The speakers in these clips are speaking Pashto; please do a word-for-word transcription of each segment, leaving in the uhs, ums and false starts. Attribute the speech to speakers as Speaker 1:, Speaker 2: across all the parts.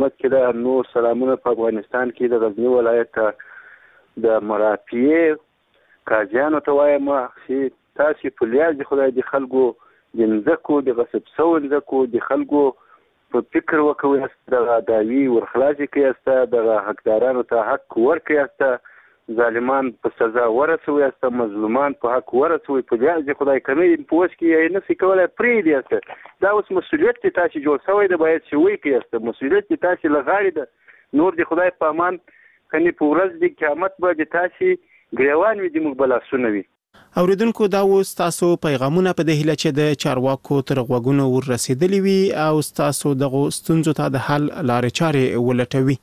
Speaker 1: خدمت کې ده. نور سلامونه په افغانستان کې د غزني ولایت د مرافعې قاضیانو ته وایم چې تاسې په لیاز د خدای د خلکو د مځکو د غصب شوو مځکو د خلکو په فکر وکوئ، دغه دعوی ورخلاصې کړئ، دغه حقدارانو ته حق ورکړئ، ظالمان په سزا ورسوي، مظلومان په حق ورسوي. په لیاز د خدای کنه په وس کې یې نشي کولی پرېږدي. دا اوس مسؤلیت چې تاسې جوړ شوی دی باید چې وایي کړئ، مسؤلیت چې تاسې له غاړې ده. نور د خدای په امان کنې په ورځ د قیامت به د تاسې ګریوان وي، د موږ به لاسونه وي.
Speaker 2: اوریدونکو دا اوس تاسو پیغامونه په د هیله چې د چارواکو تر غوږونو ور رسیدلی وي او تاسو دغه ستونزو ته د حل لارې چارې ولټوي.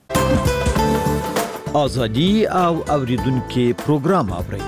Speaker 3: آزادی او اوریدونکو پروګرام اورئ.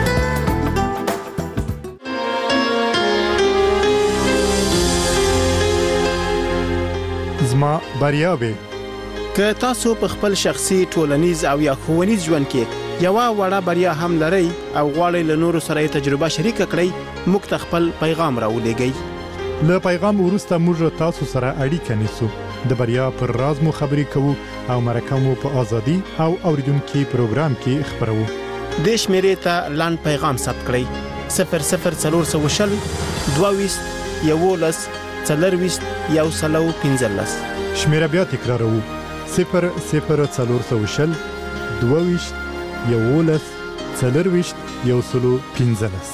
Speaker 4: زما بریاوي
Speaker 2: که تاسو په خپل شخصي ټولنیز او یا ښوونیز ژوند کې یو وړه بریا هم لرئ او غواړئ له نورو سره تجربه شریک کړئ، موږ ته خپل پیغام راولېږئ.
Speaker 4: له پیغام وروسته موږ تاسو سره اړیکه نیسو، د بریا پر راز مو خبرې کوو او مرکه مو په ازادي او اوریدونکو پروګرام کې خبرو.
Speaker 2: د شمیرې ته لاند پیغام ثبت کړئ: صفر صفر څلور سوه شل دوه ویشت یولس څلرویشت یو سلو پنځلس.
Speaker 4: شمیره بیا تکراروو: صفر صفر څلور سوه شل دوه ویشت یولس څلرویشت یو سلو پنځلس.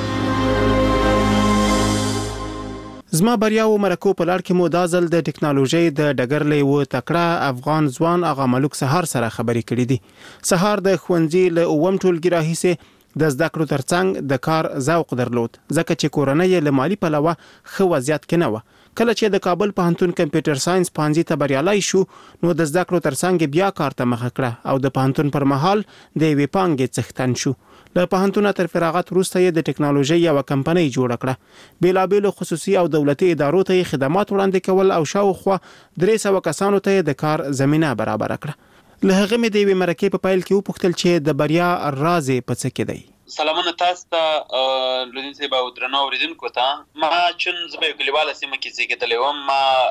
Speaker 2: زما بریاو مرکو په لړ کې مو دا ځل د ټکنالوژي د ډګر لیو تکړه افغان ځوان اغا ملک سهار سره خبرې کړې دي. سهار د ښوونځي له اووم ټولګي راهیسې د زده کړو ترڅنګ د کار ذوق درلود، ځکه چې کورنۍ له مالی پلوه ښه وضعیت کې نه و. کله چې د کابل پوهنتون کمپیوټر ساينس پانځي ته بریالي شو، نو د زده کړو ترڅنګ بیا کار ته مخه کړه او د پوهنتون پر مهال د وی پانګې څښتن شو. له پوهنتون تر فراغت وروسته یې د ټکنالوژي یو کمپنۍ جوړ کړه. بیلابېلو خصوصي او دولتي ادارو ته خدمات وړاندې کول او شاوخوا درې سوه کسانو ته د کار زمينه برابر کړه. له هغه مې د وی مرکې په پایل کې وپوښتل چې د بریا راز په څه کې دی.
Speaker 5: سلامونه تاسو ته لودین صاحب او درنو اوریدونکو ته. ما چون زما کلیواله سیمه کې زیږیدلی وم،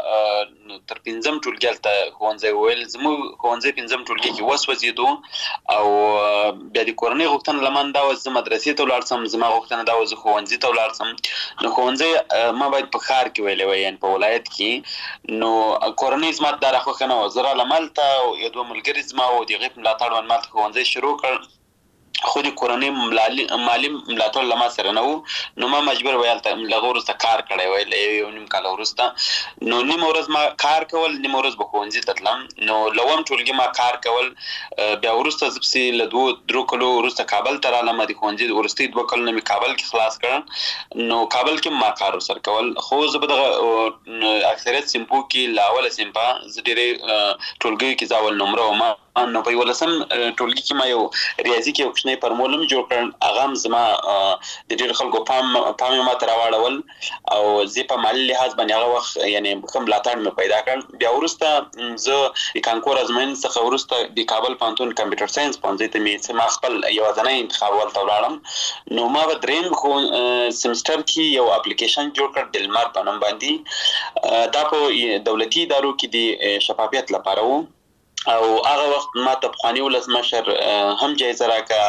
Speaker 5: ما تر پنځم ټولګي ته ښوونځی ویل، زموږ ښوونځی پنځم ټولګي کې وسوځېدو او بیا د کورنۍ غوښتنه له من دا وه زه مدرسې ته ولاړ سم، زما غوښتنه دا وه زه ښوونځي ته ولاړ سم. نو ښوونځی ما باید په ښار کې ویلی وی، یعنې په ولایت کې. نو کورنۍ زما دا راخوښه نه وه. زه راغلم هلته او یو دوه ملګري زما و، د هغوی په ملاتړ باندې ما ته ښوونځی شروع کړ. خو د کورنۍ مالي ملاتړ له ما سره نه و، نو ما مجبور وی هلته له هغه وروسته کار کړی وی، له یو نیم کاله وروسته. نو نیمه ورځ ما کار کول، نیمه ورځ به ښوونځي ته تلم. نو له اووم ټولګي ما کار کول. بیا وروسته زه پسې له دوو درو کلو وروسته کابل ته رالم. د ښوونځي وروستي دوه کلونه مې کابل کې خلاص کړل. نو کابل کې ما کار ورسره کول. خو زه په دغه اکثریت صنفو کې له اوله صنفه زه ډېرې ټولګیو کې زه اول نمره وم. نو په یولسم ټولګي کې ما یو ریاضي کې یو کوچنی فارمول هم جوړ کړ. هغه هم زما د ډېرو خلکو پام پام یې ماته راواړول او زه په مالي لحاظ باندې هغه وخت یعنې ښه ملاتړ مې پیدا کړ. بیا وروسته زه د کانکور ازموینې څخه وروسته د کابل پوهنتون کمپیوټر ساينس پوهنځي ته مې ما خپل یوازینی انتخاب ولته ولاړم. نو ما به درېیم سمسټر کې یو اپلیکیشن جوړ کړ د لمر په نوم باندې. دا په دولتي ادارو کې د شفافیت لپاره و او هغه وخت ما ته پخواني ولسمشر هم جایزه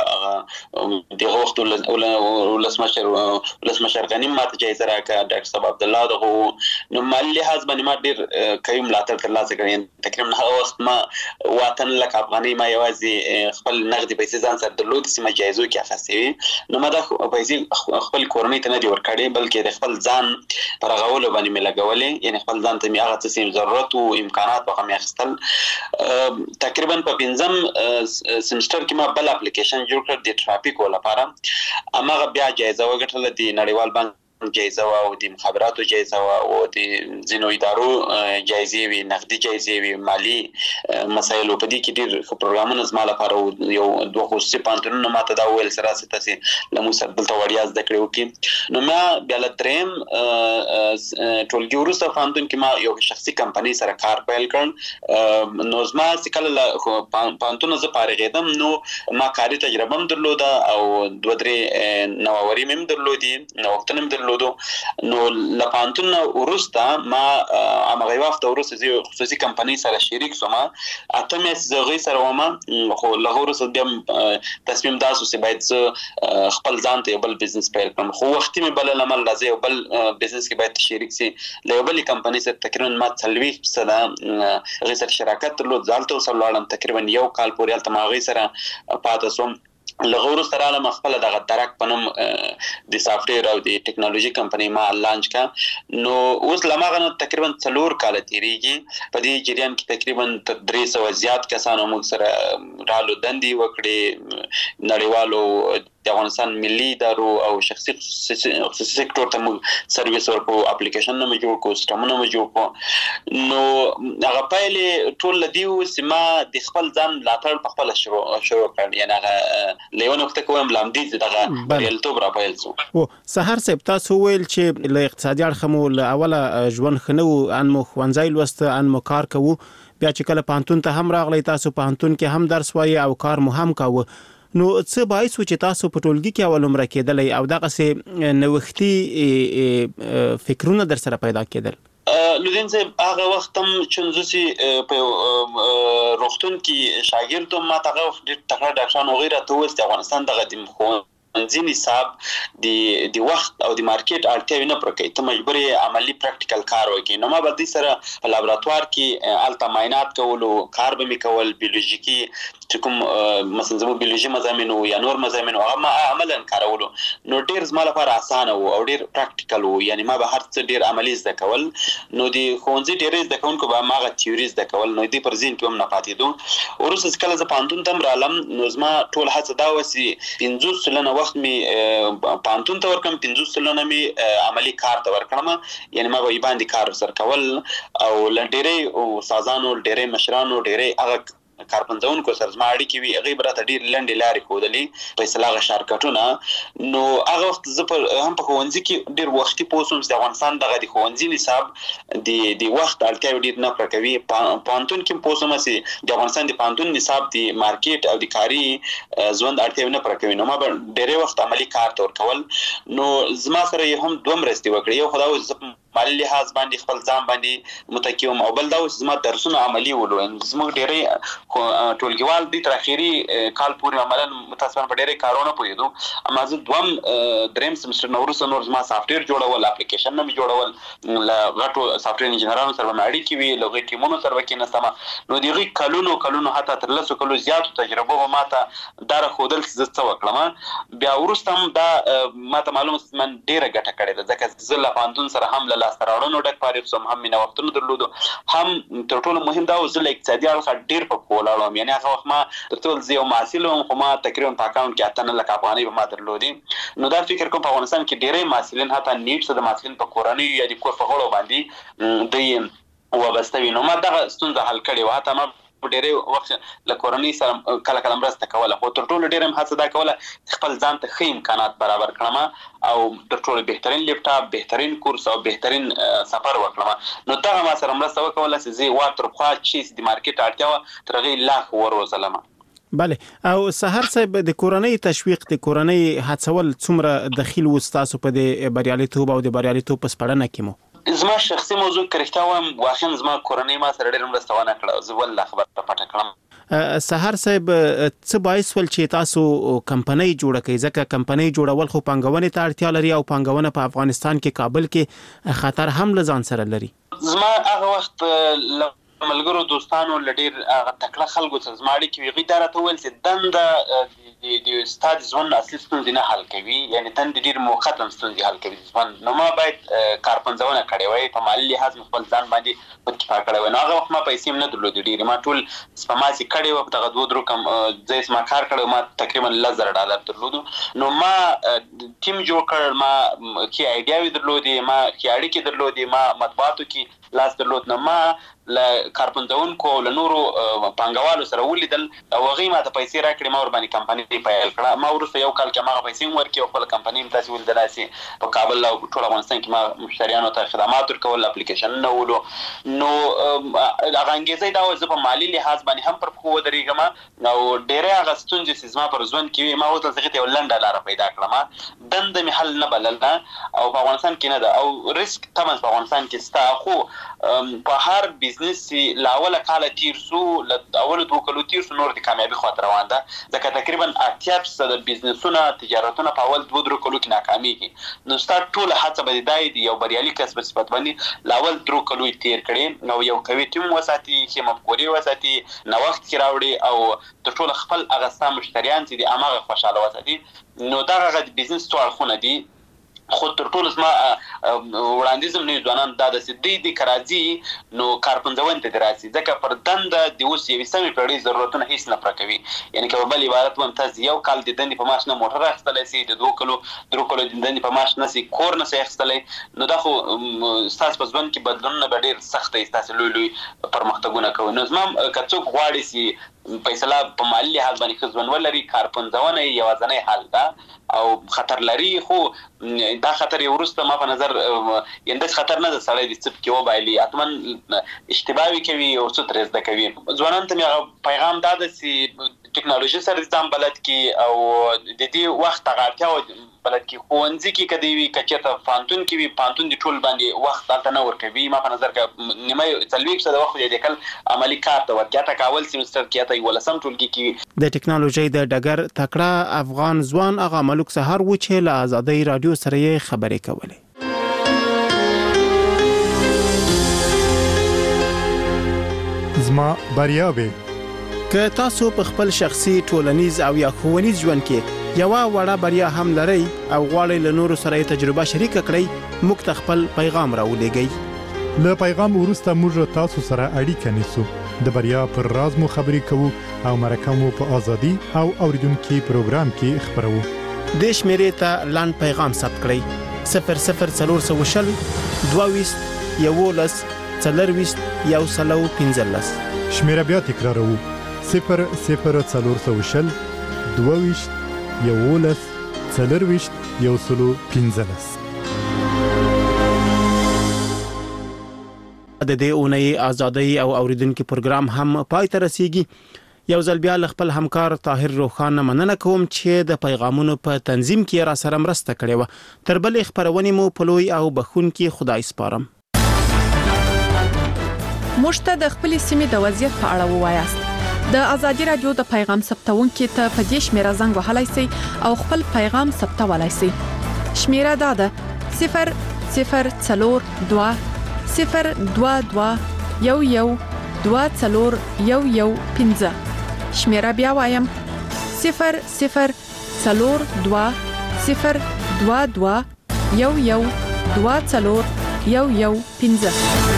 Speaker 5: راکړه. دغه وخت ولسمشر ولسمشر غنی ما ته جایزه راکړه، ډاکټر صاحب عبدالله دغه. نو مالي لحاظ باندې ما ډېر قوي ملاتړ ترلاسه کړی. تقریبا هغه وخت ما اوه اتن لک افغانۍ ما یوازې خپل نغدي پیسې ځان سره درلودې چې ما جایزو کې اخیستې وي. نو ما دا پیسې خپل کورنۍ ته نه دي ورکړې، بلکې د خپل ځان په رغولو باندې مې لګولې. یعنې خپل ځان ته مې هغه څه چې ضرورت و امکانات هغه مې اخیستل. تقریبا په پنځم سمسټر کې ما بل اپلیکیشن جوړ کړ د ټرافیکو لپاره. هماغه بیا جایزه وګټله، د نړیوال بانک جایزه و او د مخابراتو جایزه و او د ځینو ادارو جایزې وي، نقدي جایزې وي، مالي مسایلو. په دې کې ډېر ښه پروګرامونه زما لپاره یو دوه خصوصي پوهنتونونه ما ته دا وویل چې راسئ تاسې له موږ سره دلته وړیا زده کړې وکړي. نو ما بیا له درېیم ټولګي وروسته پوهنتون کې ما یو شخصي کمپنۍ سره کار پیل کړ. نو زما چې کله له پوهنتونه زه فارغېدم نو ما کاري تجربه هم درلوده او دوه درې نوآوري مې هم درلودې، نوښتونه مې درلودې درلودو. نو لپانتون ورسته ما هغه وخت ورسته زه خصوصي کمپنۍ سره شریک شوم. اته مې زغی سره ومه خو لغه ورسته بیا تصمیم داسو چې باید زه خپل ځان ته بل بزنس پیل کړم. خو وخت مې بل لمل راځي بل بزنس کې باید شریک سي. له بل کمپنۍ سره تقریبا ما څلوي سره غي سره شراکت درلود. ځالته وسه لاړم تقریبا یو کال پورې الته ما غي سره پاتې سوم. لغورو سره علم خپل دغه درک پنوم د سافټویر او د ټیکنالوژي کمپنۍ ما لانچ کا. نو اوس لمغه تقریبا څلور کال تیریږي. په دې جریان کې تقریبا درې سوه زیات کسانو موږ سره رالو دندې وکړي. نړیوالو د افغانستان ملي ادارو او شخصي خصوصي سکتور ته موږ سرویس ورکو، اپلیکیشن نه موږ جوړ کو، سیستمونه موږ جوړ کو. نو هغه پایلې ټول لدیو سیما د خپل ځان ملاتړ په خپل شروع شروع کړ. یعنی هغه لیونه وخت کوم لامدې دغه ریلتوب را پیل شو.
Speaker 2: او سحر صاحب تاسو ویل چې له اقتصادي اړخ مو له اوله ژوند خنو ان مو خوانځای لوسته ان مو کار کوو، بیا چې کله پانتون ته هم راغلی تاسو پانتون کې هم درس وایي او کار مو هم کاوه. نو څه باعث و چې تاسو په ټولګي کې اول عمره کېدلې او دغه سه نوښتي فکرونه در سره پیدا کېدل؟
Speaker 5: لودین صاحب هغه وخت هم چنځوسی په روختون کې شاګردوم ما ته ډېر تکړه ډاکټران وغیرہ ته وست افغانستان دغه د خو ځینې حساب د د وخت او د مارکیټ اړتیاوې نه پوره کوي. ته مجبور یې عملی پریکټیکل کار وکړې. نو ما به دې سره په لابراتوار کې الته معاینات کولو، کار به مې کول، بیولوژیکي چې کوم مثلا زموږ بیولوژي مضامین یا نور مضامین هغه ما عملاً کارولو. نو ډېر زما لپاره اسانه و او ډېر پریکټیکل و. یعنی ما به هر څه ډېر عملي زده کول. نو د ښوونځي ډېرې زده کوونکو به ما هغه تیوري زده کول. نو دې پر ذهن کې هم نه پاتېدو. وروسته چې کله زه پوهنتون ته هم رالم نو زما ټول هڅه دا وه چې پنځوس سلنه وخت می پانتون ته ورکم، پنځوس سلنه می عملی کار ته ورکړم. یعنی ما به یې باندې کار سره کول او لډېرې استادانو، ډېرې مشرانو، ډېرې هغه کارپنځونکو سره زما اړیکې وي. هغې به راته ډېرې لنډې لارې ښودلې په اصطلاح هغه شارټکټونه. نو هغه وخت زه هم په ښوونځي کې ډېر وختي پوه شوم چې د افغانستان دغه د ښوونځي نصاب د د وخت اړتیاوې ډېر نه پوره کوي. پوهنتون کې هم پوه شوم چې د افغانستان د پوهنتون نصاب د مارکیټ او د کاري ژوند اړتیاوې نه پوره کوي. نو ما به ډېری وخت عملي کار ته ورکول. نو زما سره یې هم دوه مرستې وکړې. یو خو دا و چې زه مالي لحاظ باندې خپل ځان باندې متکي وم او بل دا و چې زما درسونه عملي ولو. زموږ ډېری ټولګیوال دي تر اخري کال پورې عملاً متاسفانه په ډېرې کارونه پوهېدو. اما زه دوم درېیم سمسټر نه وروسته نور زما سافټویر جوړول، اپلیکیشن نه مې جوړول، له غټو سافټویر انجینرانو سره به مې اړیکې وي، له هغوی ټیمونو سره به کېناستم. نو د هغوی کلونو کلونو حتی تر لسو کلو زیاتو تجربو به ما ته دا راښودل چې زه څه وکړم. بیا وروسته هم دا ما ته معلومه چې من ډېره ګټه کړې ده، ځکه زه له پوهنتون سره هم له لاسته راوړنو ډک فارغ شوم، هم مې نوښتونه درلودو، هم تر ټولو مهم دا و زه له اقتصادي اړخه ډېر په پښو ولاړ وم. یعنې هغه وخت ما تر ټولو زه یو محصل وم خو ما تقریبا په اکاونټ کې اته نه لکه افغانۍ به ما درلودې. نو دا فکر کوم په افغانستان کې ډېری محصلین حتی نیټ څه د محصلین په کورنیو یا د کور په غړو باندې دوی وابسته وي. نو ما دغه ستونزه حل کړې وه. حتی ما په ډېری وخت له کورنۍ سره کله کله مرسته کوله، خو تر ټولو ډېره مې هڅه دا کوله خپل ځان ته ښه امکانات برابر کړم او تر ټولو بهترین لیپټاپ، بهترین کورس او بهترین سفر وکړم. نو دغه ما سره مرسته وکوله چې زه وا تر پخوا چې د مارکیټ اړتیا وه تر هغې لا ښه وروزلم.
Speaker 2: بله. او سحر صاحب د کورنۍ تشویق، د کورنۍ هڅول څومره دخیل و ستاسو په د بریالیتوب او د بریالیتوب په سپړنه کې مو؟
Speaker 5: زما شخصي موضوع که رښتیا وایم واقعا زما کورنۍ ما سره ډېره مرسته ونه کړه. زه والله خبره پټه کړم.
Speaker 2: سحر صاحب څه باعث ول چې تاسو کمپنۍ جوړه کړئ؟ ځکه کمپنۍ جوړول خو پانګونې ته اړتیا لري او پانګونه په افغانستان کې کابل کې خطر هم له ځان سره لري.
Speaker 5: زما هغه وخت ملګرو دوستانو له ډېر هغه تکړه خلکو سره زما اړیکې وي. هغوی دا راته وویل چې دنده د ستا د ژوند اصلي ستونزې نه حل کوي، یعنې دندې ډېر موقت هم ستونزې حل کوي د ژوند. نو ما باید کارپنځونه کړې وای، په مالي لحاظ مې خپل ځان باندې پتکفا کړی وای. نو هغه وخت ما پیسې هم نه درلودې ډېرې، ما ټول سپما چې کړې وه په دغه دوه درو کم ځای چې ما کار کړی ما تقریبا لس زره ډالر درلودو. نو ما ټیم جوړ کړ، ما ښې ایډیاوې درلودې، ما ښې اړیکې درلودې، ما مطبوعاتو کې لاس درلود. نو ما ل کارپنځونکو له نورو پانګوالو سره ولیدل او هغوی ماته پیسې راکړې، ما ورباندې کمپنۍ پیل کړه. ما وروسته یو کال کې ما هغه پیسې هم ورکړې او خپله کمپنۍ هم تاسې ولیدلای سئ په کابل او ټول افغانستان کې ما مشتریانو ته خدمات ورکول، اپلیکیشنونه ولو. نو هغه انګېزه دا وه زه په مالي لحاظ باندې هم پر پښو ودرېږم او ډېری هغه ستونزې چې زما پر ژوند کې وي ما ورته هغې ته یو لنډه لاره پیدا کړم. دنده مې حل نه بلله او په افغانستان کې نه ده او ریسک طبعا په افغانستان کې سته، خو په هر بزنس چې له اوله کاله تیر سو، له اولو دوه کلو تیر سو، نور د کامیابي خواته روان ده. ځکه تقریبا اتیا فیصده بزنسونه تجارتونه په اول دوه درې کلو کې ناکامیږي. نو ستا ټوله هڅه به دا وي یو بریالي کس په صفت باندې له اول درې کلو یې تیر کړې او یو قوي ټیم وساتي، ښې مفکورې وساتي، نوښت کې راوړي او تر ټوله خپل هغه ستا مشتریان چې دي هماغه خوشحاله وساتي. نو دغه هغه د بزنس څو اړخونه دي. خو تر ټولو زما وړاندیز هم نوي ځوانانو دا ده چې دوی دې که راځي نو کارپنځونې ته دې راسي، ځکه پر دنده د اوس یویستمې پېړۍ ضرورتونه هېڅ نه پوره کوي. یعنې که په بل عبارت ووایم تاسې یو کال د دندې په معاش نه موټر اخیستلی سئ، د دوه کلو درو کلو د دندې په معاش نه سئ کور نه سئ اخیستلی. نو دا خو ستاسو په ژوند کې بدلونونه به ډېر سخت وي، ستاسې لوی لوی پرمختګونه کوي. نو زما که څوک غواړي چې فیصله په مالي لحاظ باندې ښه ژوند ولري، کارپنځونه یې یوازینی حل ده او خطر لري. خو دا خطر یې وروسته ما په نظر یعنې داسې خطر نه ده سړی د څه پکې وبایلي، حتما اشتباهوي کوي او څه ترې زده کوي. ځوانانو ته مې هغه پیغام دا ده چې ټکنالوژي سره ځان بلد کړي او د دې وخت هغه اړتیا بلد کړي. ښوونځي کې که دی وي، که چېرته پوهنتون کې وي، پوهنتون د ټول باندې وخت هلته نه ورکوي. ما په نظر که نیمه څلوېښت فیصده وخت یې لیکل عملي کار ته ورکړي، حتی که اول سیمسټر کې حتی یولسم ټولګي کې وي.
Speaker 2: د ټکنالوژۍ د ډګر تکړه افغان ځوان اغا ملک سهار و چې له ازادۍ راډیو سره یې خبرې کولې.
Speaker 4: زما بریاوې
Speaker 2: که تاسو په خپل شخصي، ټولنیز او یا ښوونیز ژوند کې یوه وړه بریا هم لرئ او غواړئ له نورو سره یې تجربه شریکه کړئ، موږ ته خپل پیغام راولېږئ.
Speaker 4: له پیغام وروسته موږ تاسو سره اړیکه نیسو، د بریا پر راز مو خبرې کوو او مرکه مو په ازادي او اوریدونکي پروګرام کې خبرو.
Speaker 2: دې شمیرې ته لاند پیغام ثبت کړئ: صفر صفر څلور سوه شل دوه ویشت یولس څلرویشت یو سلو پنځلس.
Speaker 4: شمیره بیا تکراروو: صفر صفر څلور سوه شل دوه ویشت یولس څلرویشت یو سلو پنځلس.
Speaker 2: د دې اونۍ ازادۍ او اوریدونکو پروګرام هم پای ته رسیږي. یو ځل بیا خپل همکار طاهر روخان مننه کوم چې د پیغامونو په تنظیم کې را سره مرسته کړې و. تر بلې خبرونې مو په لوی او بخونکي خدای سپارم.
Speaker 6: موږ ته د خپل سیمې د وضعیت په اړه ووایاست. د ازادي رادیو د پیغام ثبتونکو ته په دې شمیره زنګ وهلای شئ او خپل پیغام ثبتولای شئ. شمیره دا ده: صفر صفر څلور دوه صفر دوه دوه یو یو دوه څلور یو یو پنځه. شمیره بیا وایم: صفر صفر څلور دوه صفر دوه دوه یو یو دوه څلور یو یو پنځه.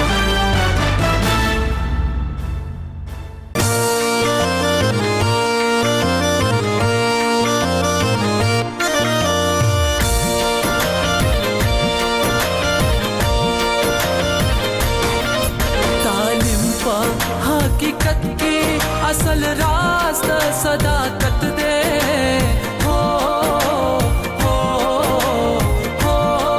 Speaker 7: اصل راز د صداقت دے ہو ہو ہو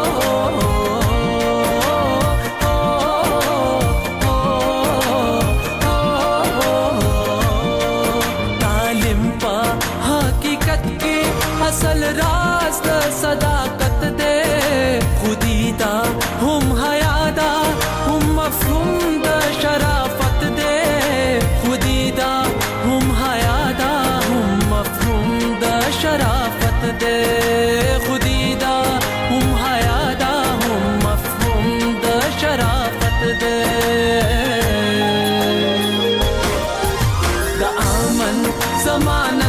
Speaker 7: تعلیم پا حقیقت کی اصل راز د صداقت دے خودی دا ہم حیا دا ہم مفہوم دا شرافت دے خودی دا ہم حیا دا ہم مفہوم دا شرافت دے خودی دا ہم حیا دا ہم مفہوم دا شرافت دے دا امن زمانہ